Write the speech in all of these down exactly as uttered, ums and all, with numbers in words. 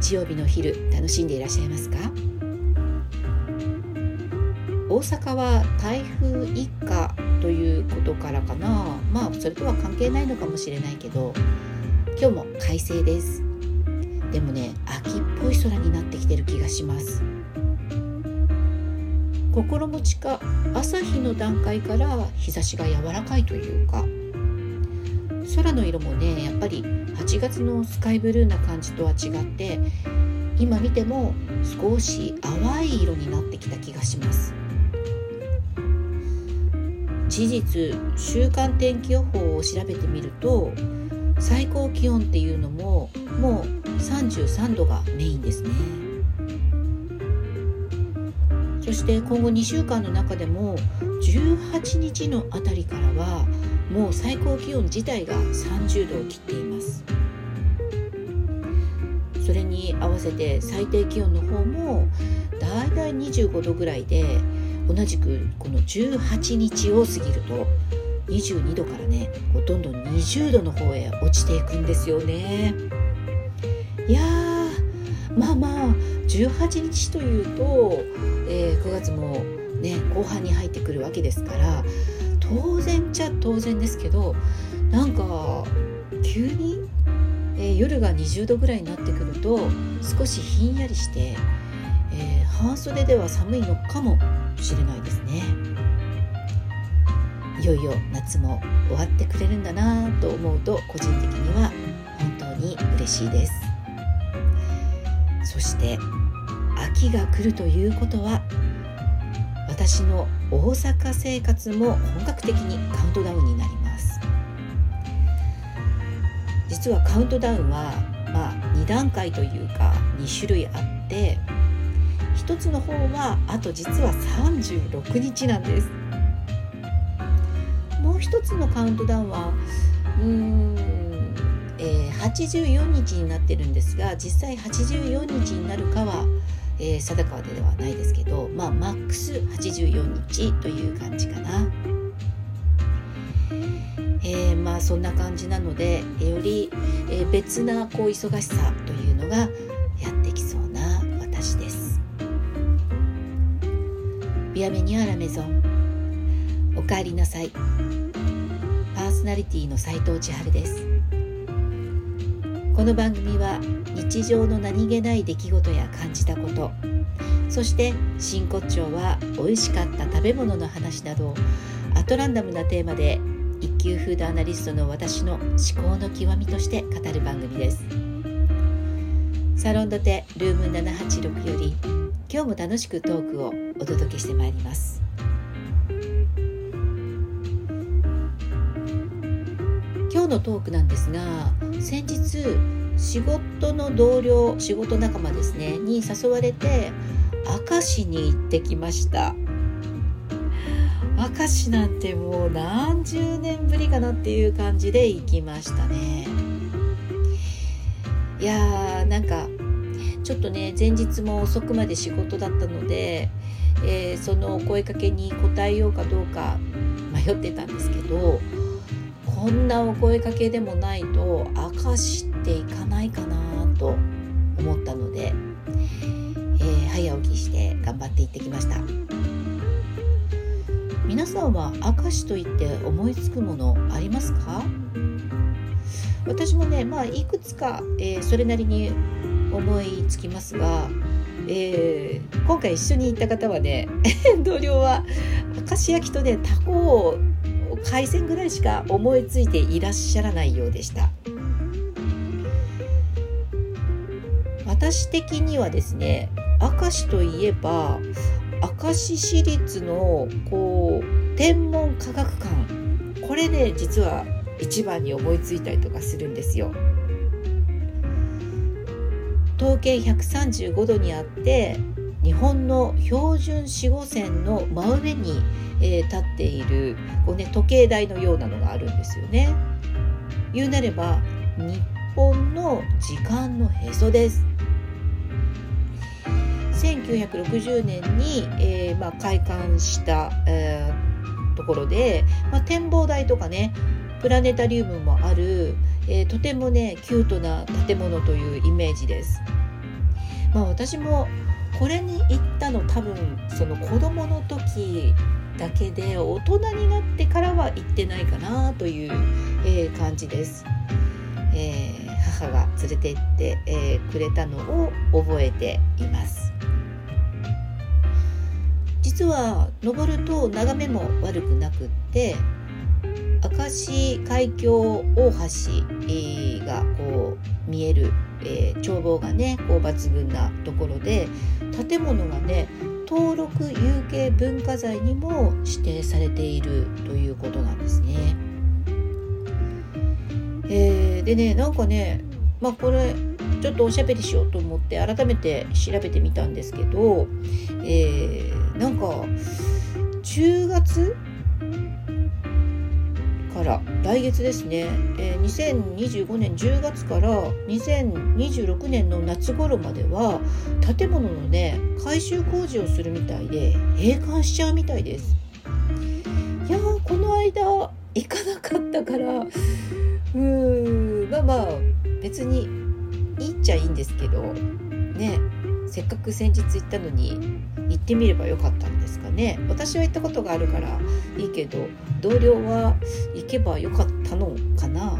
日曜日の昼楽しんでいらっしゃいますか？大阪は台風一過ということからかな、まあそれとは関係ないのかもしれないけど、今日も快晴です。でもね、秋っぽい空になってきてる気がします。心持ちか朝日の段階から日差しが柔らかいというか、空の色もねやっぱりはちがつのスカイブルーな感じとは違って、今見ても少し淡い色になってきた気がします。事実、週間天気予報を調べてみると、最高気温っていうのももうさんじゅうさんどがメインですね。そして今後にしゅうかんの中でもじゅうはちにちのあたりからはもう最高気温自体がさんじゅうどを切っています。それに合わせて最低気温の方もだいたいにじゅうごどぐらいで、同じくこのじゅうはちにちを過ぎるとにじゅうにどからね、どんどんにじゅうどの方へ落ちていくんですよね。いやー、まあまあじゅうはちにちというと、えー、くがつもね後半に入ってくるわけですから、当然っちゃ当然ですけど、なんか急に、えー、夜がにじゅうどぐらいになってくると少しひんやりして、えー、半袖では寒いのかもしれないですね。いよいよ夏も終わってくれるんだなと思うと、個人的には本当に嬉しいです。そして秋が来るということは、私の大阪生活も本格的にカウントダウンになります。実はカウントダウンは、まあ、にだんかいというかにしゅるいあって、一つの方はあと実はさんじゅうろくにちなんです。もう一つのカウントダウンはうーん、えー、はちじゅうよっかになってるんですが、実際はちじゅうよっかになるかは、えー、定かではないですけど、まあマックスはちじゅうよっかという感じかな。えー、まあそんな感じなので、より、えー、別なこう忙しさというのがやってきそうな私です。ビアメニュアラメゾン、おかえりなさい。パーソナリティの斉藤千春です。この番組は日常の何気ない出来事や感じたこと、そして真骨頂は美味しかった食べ物の話など、アトランダムなテーマで一級フードアナリストの私の思考の極みとして語る番組です。サロンドテルームななはちろくより、今日も楽しくトークをお届けしてまいります。今日のトークなんですが、先日仕事の同僚、仕事仲間ですねに誘われて明石に行ってきました。明石なんてもう何十年ぶりかなっていう感じで行きましたね。いやー、なんかちょっとね、前日も遅くまで仕事だったので、えー、その声かけに答えようかどうか迷ってたんですけど、こんなお声かけでもないと明石って行かないかなと思ったので、えー、早起きして頑張って行ってきました。皆さんは明石と言って思いつくものありますか？私もね、まあいくつか、えー、それなりに思いつきますが、えー、今回一緒に行った方はね同僚は明石焼きとねタコを海鮮ぐらいしか思いついていらっしゃらないようでした。私的にはですね、明石といえば明石市立のこう天文科学館、これね実は一番に思いついたりとかするんですよ。東経ひゃくさんじゅうごどにあって、日本の標準子午線の真上に、えー、立っているこう、ね、時計台のようなのがあるんですよね。言うなれば日本の時間のへそです。せんきゅうひゃくろくじゅうねんに、えーまあ、開館した、えー、ところで、まあ、展望台とかねプラネタリウムもある、えー、とてもねキュートな建物というイメージです。 まあ私もこれに行ったの多分その子供の時だけで、大人になってからは行ってないかなという、えー、感じです。えー、母が連れて行って、えー、くれたのを覚えています。実は登ると眺めも悪くなくって、明石海峡大橋がこう見える、えー、眺望がねこう抜群なところで、建物がね登録有形文化財にも指定されているということなんですね。えー、でねなんかねまあこれちょっとおしゃべりしようと思って改めて調べてみたんですけど、えー、なんかじゅうがつから来月ですね、えー、にせんにじゅうごねんじゅうがつからにせんにじゅうろくねんの夏頃までは建物のね改修工事をするみたいで閉館しちゃうみたいです。いやーこの間行かなかったからうーんまあまあ別にいいっちゃいいんですけどね、せっかく先日行ったのに行ってみればよかったんですかね。私は行ったことがあるからいいけど同僚は行けばよかったのかな。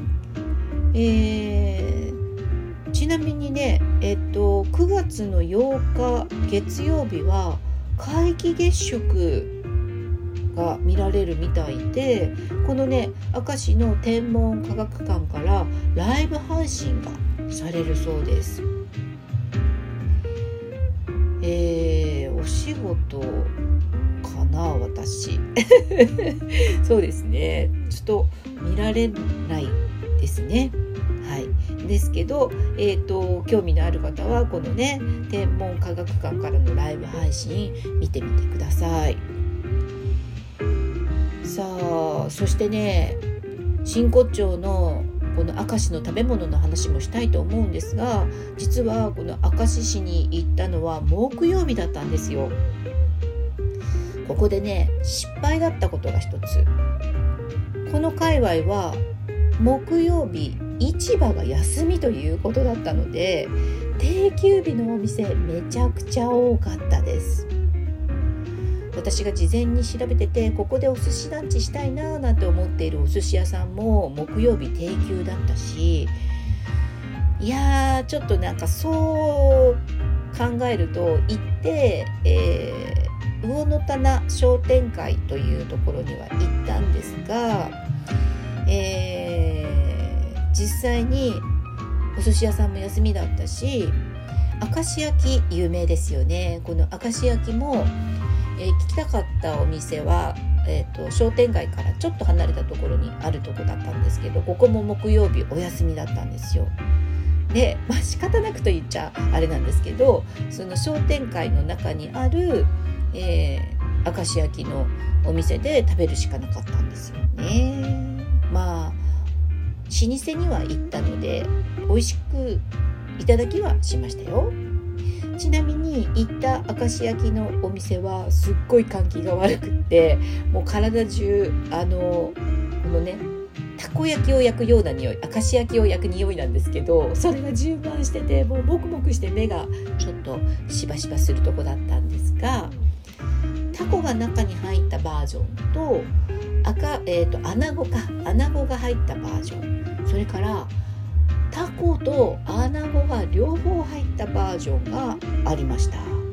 えー、ちなみにね、えっと、くがつのようか月曜日は皆既月食が見られるみたいで、このね明石の天文科学館からライブ配信がされるそうです。えー、お仕事かな私そうですねちょっと見られないですね。はいですけど、えーと、興味のある方はこのね天文科学館からのライブ配信見てみてください。さあそしてね真骨頂のこの明石の食べ物の話もしたいと思うんですが、実はこの明石市に行ったのは木曜日だったんですよ。ここでね失敗だったことが一つ。この界隈は木曜日市場が休みということだったので、定休日のお店めちゃくちゃ多かったです。私が事前に調べててここでお寿司ランチしたいななんて思っているお寿司屋さんも木曜日定休だったし、いやーちょっとなんかそう考えると行って、えー、魚の棚商店会というところには行ったんですが、えー、実際にお寿司屋さんも休みだったし、明石焼き有名ですよね。この明石焼きもえー、聞きたかったお店は、えーと、商店街からちょっと離れたところにあるとこだったんですけど、ここも木曜日お休みだったんですよ。で、まあ、仕方なくと言っちゃあれなんですけど、その商店会の中にある、えー、明石焼きのお店で食べるしかなかったんですよね。まあ老舗には行ったので美味しくいただきはしましたよ。ちなみに行った明石焼きのお店はすっごい換気が悪くって、もう体中あのこのねたこ焼きを焼くような匂い、明石焼きを焼く匂いなんですけど、それが充満しててもうボクボクして目がちょっとしばしばするとこだったんですが、タコが中に入ったバージョンと赤、えーと、アナゴかアナゴが入ったバージョン、それからタコとアナゴが両方入ったバージョンがありました。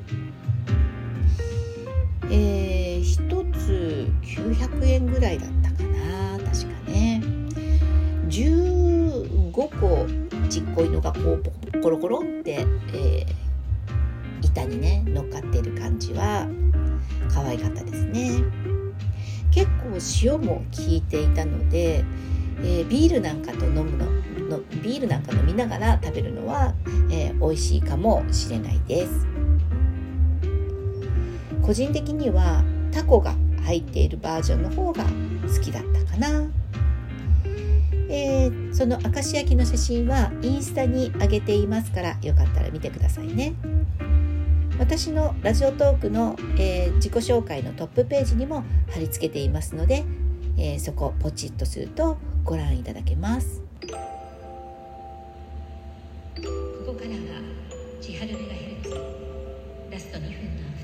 えー、ひとつきゅうひゃくえんぐらいだったかな、確かね。じゅうごこちっこいのがこうコロコロって、えー、板にね乗っかってる感じは可愛かったですね。結構塩も効いていたので、えー、ビールなんかと飲むののビールなんか飲みながら食べるのは、えー、美味しいかもしれないです。個人的にはタコが入っているバージョンの方が好きだったかな。えー、その明石焼きの写真はインスタに上げていますから、よかったら見てくださいね。私のラジオトークの、えー、自己紹介のトップページにも貼り付けていますので、えー、そこポチッとするとご覧いただけます。ここからは千春メガヘルツラストにふんのアフ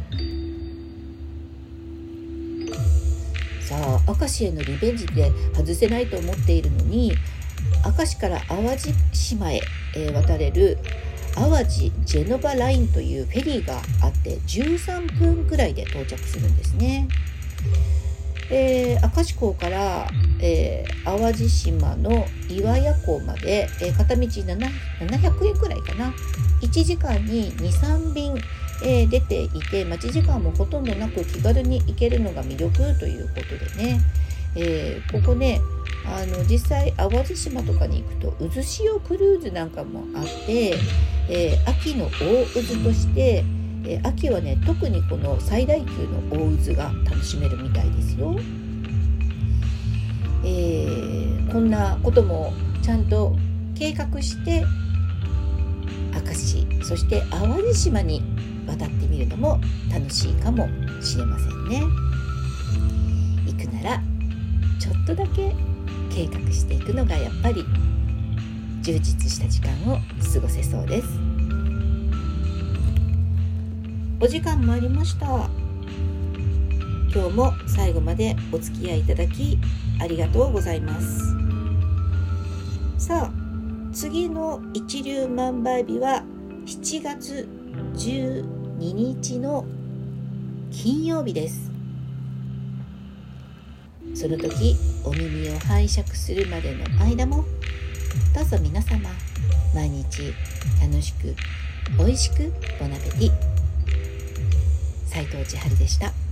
タートーク。さあ、明石へのリベンジで外せないと思っているのに、明石から淡路島へ、えー、渡れる淡路ジェノバラインというフェリーがあってじゅうさんぷんくらいで到着するんですね。えー、明石港から、えー、淡路島の岩屋港まで、えー、片道ななひゃくえんくらいかな。いちじかんににさんびん、えー、出ていて、待ち時間もほとんどなく気軽に行けるのが魅力ということでね、えー、ここね、あの実際淡路島とかに行くと渦潮クルーズなんかもあって、えー、秋の大渦として、えー、秋はね特にこの最大級の大渦が楽しめるみたいですよ。えー、こんなこともちゃんと計画して明石、そして淡路島に渡ってみるのも楽しいかもしれませんね。行くならちょっとだけ計画していくのがやっぱり充実した時間を過ごせそうです。お時間もありました。今日も最後までお付き合いいただきありがとうございます。さあ、次の一粒万倍日はしちがつじゅうににちの金曜日です。その時お耳を拝借するまでの間もどうぞ皆様毎日楽しくおいしくボナペティ。斉藤千春でした。